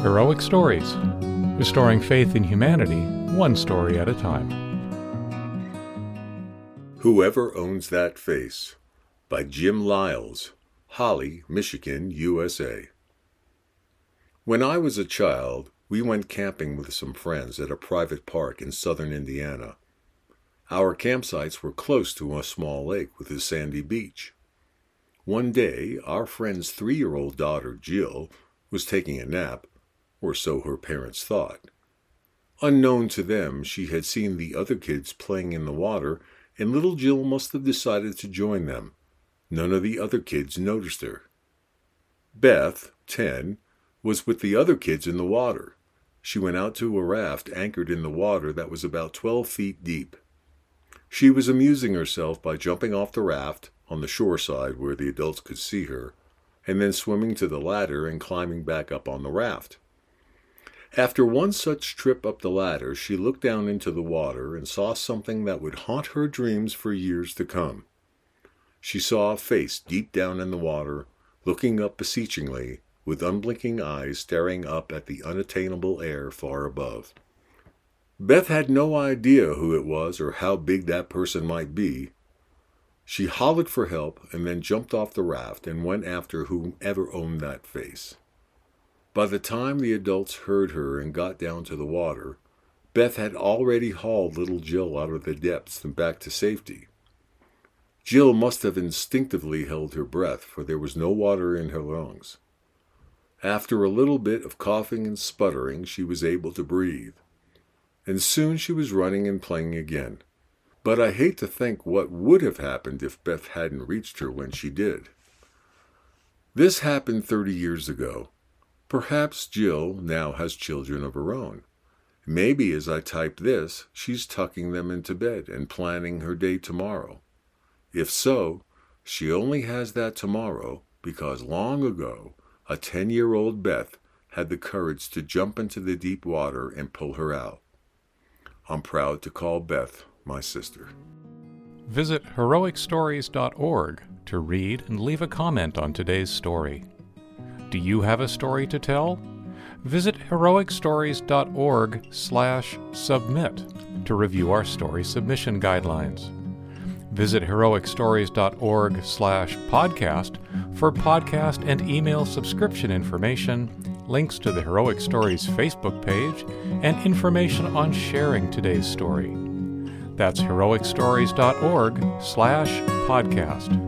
Heroic Stories, restoring faith in humanity, one story at a time. Whoever Owns That Face by Jim Lyles, Holly, Michigan, USA. When I was a child, we went camping with some friends at a private park in southern Indiana. Our campsites were close to a small lake with a sandy beach. One day, our friend's 3-year-old daughter, Jill, was taking a nap, or so her parents thought. Unknown to them, she had seen the other kids playing in the water, and little Jill must have decided to join them. None of the other kids noticed her. Beth, 10, was with the other kids in the water. She went out to a raft anchored in the water that was about 12 feet deep. She was amusing herself by jumping off the raft on the shore side where the adults could see her, and then swimming to the ladder and climbing back up on the raft. After one such trip up the ladder, she looked down into the water and saw something that would haunt her dreams for years to come. She saw a face deep down in the water, looking up beseechingly, with unblinking eyes staring up at the unattainable air far above. Beth had no idea who it was or how big that person might be. She hollered for help and then jumped off the raft and went after whomever owned that face. By the time the adults heard her and got down to the water, Beth had already hauled little Jill out of the depths and back to safety. Jill must have instinctively held her breath, for there was no water in her lungs. After a little bit of coughing and sputtering, she was able to breathe, and soon she was running and playing again. But I hate to think what would have happened if Beth hadn't reached her when she did. This happened 30 years ago. Perhaps Jill now has children of her own. Maybe as I type this, she's tucking them into bed and planning her day tomorrow. If so, she only has that tomorrow because long ago, a 10-year-old Beth had the courage to jump into the deep water and pull her out. I'm proud to call Beth my sister. Visit heroicstories.org to read and leave a comment on today's story. Do you have a story to tell? Visit heroicstories.org/submit to review our story submission guidelines. Visit heroicstories.org/podcast for podcast and email subscription information, links to the Heroic Stories Facebook page, and information on sharing today's story. That's heroicstories.org/podcast.